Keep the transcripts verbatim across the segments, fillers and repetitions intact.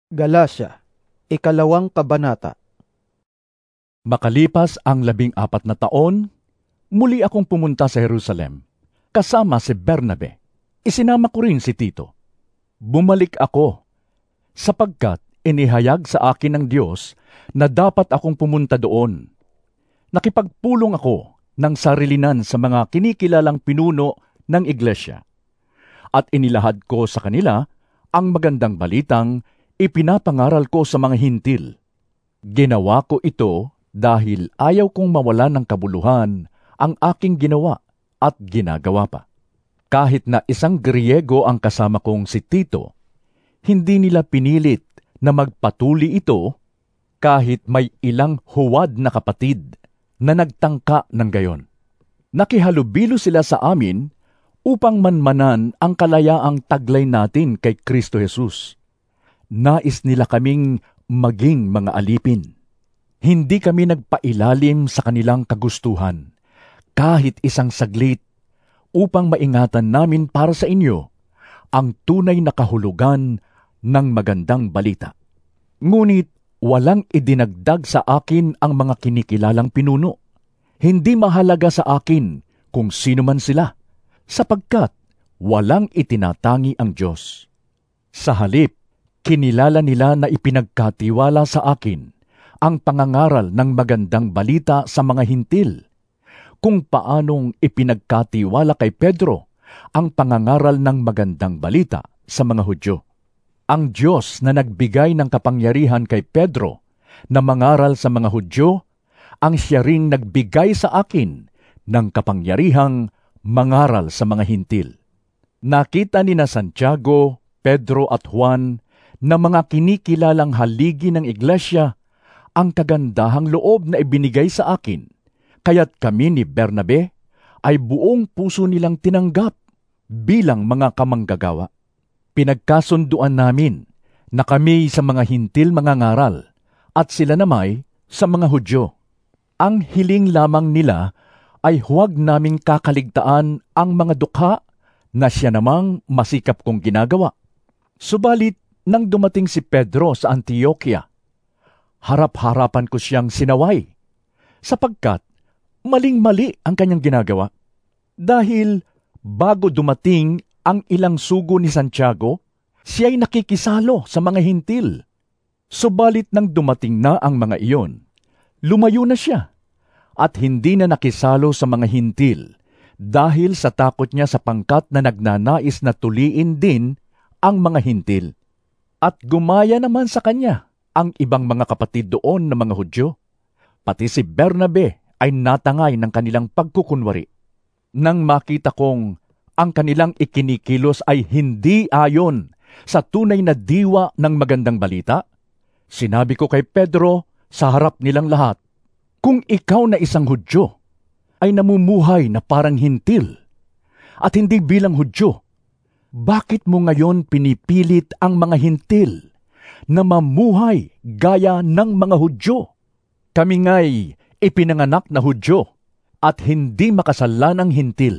Galasya, ikalawang kabanata. Makalipas ang labing apat na taon, muli akong pumunta sa Jerusalem, kasama si Bernabe. Isinama ko rin si Tito. Bumalik ako, sapagkat inihayag sa akin ng Diyos na dapat akong pumunta doon. Nakipagpulong ako ng sarilinan sa mga kinikilalang pinuno ng iglesia, at inilahad ko sa kanila ang magandang balitang ipinapangaral ko sa mga hintil. Ginawa ko ito dahil ayaw kong mawalan ng kabuluhan ang aking ginawa at ginagawa pa. Kahit na isang Griego ang kasama kong si Tito, hindi nila pinilit na magpatuli ito kahit may ilang huwad na kapatid na nagtangka ng gayon. Nakihalubilo sila sa amin upang manmanan ang kalayaang taglay natin kay Kristo Jesus. Nais nila kaming maging mga alipin. Hindi kami nagpailalim sa kanilang kagustuhan, kahit isang saglit, upang maingatan namin para sa inyo ang tunay na kahulugan ng magandang balita. Ngunit walang idinagdag sa akin ang mga kinikilalang pinuno. Hindi mahalaga sa akin kung sino man sila, sapagkat walang itinatangi ang Diyos. Sa halip, kinilala nila na ipinagkatiwala sa akin ang pangangaral ng magandang balita sa mga hintil, kung paanong ipinagkatiwala kay Pedro ang pangangaral ng magandang balita sa mga Hudyo. Ang Diyos na nagbigay ng kapangyarihan kay Pedro na mangaral sa mga Hudyo, ang siya ring nagbigay sa akin ng kapangyarihang mangaral sa mga hintil. Nakita ni na Santiago, Pedro at Juan na mga kinikilalang haligi ng iglesia ang kagandahang loob na ibinigay sa akin, kaya't kami ni Bernabe ay buong puso nilang tinanggap bilang mga kamanggagawa. Pinagkasunduan namin na kami sa mga hintil mangangaral at sila namay sa mga Hudyo. Ang hiling lamang nila ay huwag naming kakaligtaan ang mga dukha na siya namang masikap kong ginagawa. Subalit, nang dumating si Pedro sa Antioquia, harap-harapan ko siyang sinaway, sapagkat maling-mali ang kanyang ginagawa. Dahil bago dumating ang ilang sugo ni Santiago, siya'y nakikisalo sa mga hintil. Subalit nang dumating na ang mga iyon, lumayo na siya, at hindi na nakisalo sa mga hintil, dahil sa takot niya sa pangkat na nagnanais na tuliin din ang mga hintil. At gumaya naman sa kanya ang ibang mga kapatid doon na mga Hudyo. Pati si Bernabe ay natangay ng kanilang pagkukunwari. Nang makita kong ang kanilang ikinikilos ay hindi ayon sa tunay na diwa ng magandang balita, sinabi ko kay Pedro sa harap nilang lahat, kung ikaw na isang Hudyo ay namumuhay na parang hintil at hindi bilang Hudyo, bakit mo ngayon pinipilit ang mga hintil na mamuhay gaya ng mga Hudyo? Kami nga'y ipinanganak na Hudyo at hindi makasalanang hintil.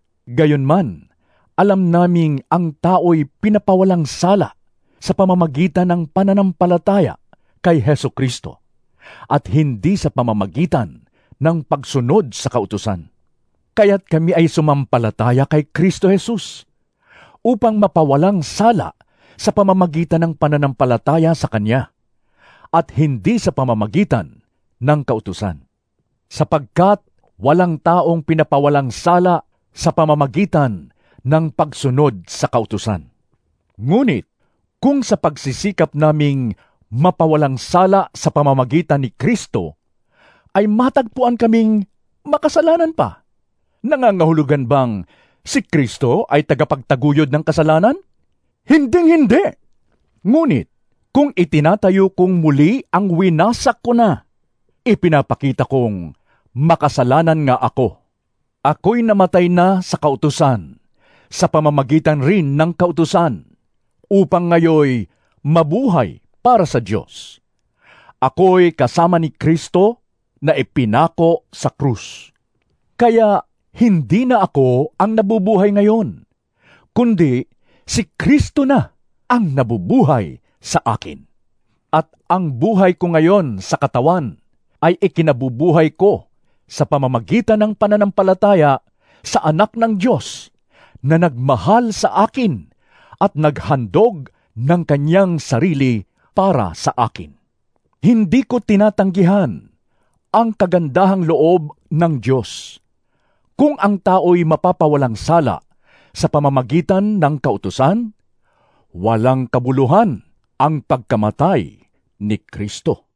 Gayunman, alam naming ang tao'y pinapawalang sala sa pamamagitan ng pananampalataya kay Hesukristo at hindi sa pamamagitan ng pagsunod sa kautusan. Kaya't kami ay sumampalataya kay Kristo Jesus upang mapawalang sala sa pamamagitan ng pananampalataya sa Kanya at hindi sa pamamagitan ng kautusan. Sapagkat walang taong pinapawalang sala sa pamamagitan ng pagsunod sa kautusan. Ngunit kung sa pagsisikap naming mapawalang sala sa pamamagitan ni Kristo, ay matagpuan kaming makasalanan pa, nangangahulugan bang si Kristo ay tagapagtaguyod ng kasalanan? Hinding-hindi! Ngunit, kung itinatayo kong muli ang winasak ko na, ipinapakita kong makasalanan nga ako. Ako'y namatay na sa kautusan, sa pamamagitan rin ng kautusan, upang ngayoy mabuhay para sa Diyos. Ako'y kasama ni Kristo na ipinako sa krus. Kaya, hindi na ako ang nabubuhay ngayon, kundi si Kristo na ang nabubuhay sa akin. At ang buhay ko ngayon sa katawan ay ikinabubuhay ko sa pamamagitan ng pananampalataya sa Anak ng Diyos na nagmahal sa akin at naghandog ng kanyang sarili para sa akin. Hindi ko tinatanggihan ang kagandahang loob ng Diyos. Kung ang tao'y mapapawalang sala sa pamamagitan ng kautusan, walang kabuluhan ang pagkamatay ni Kristo.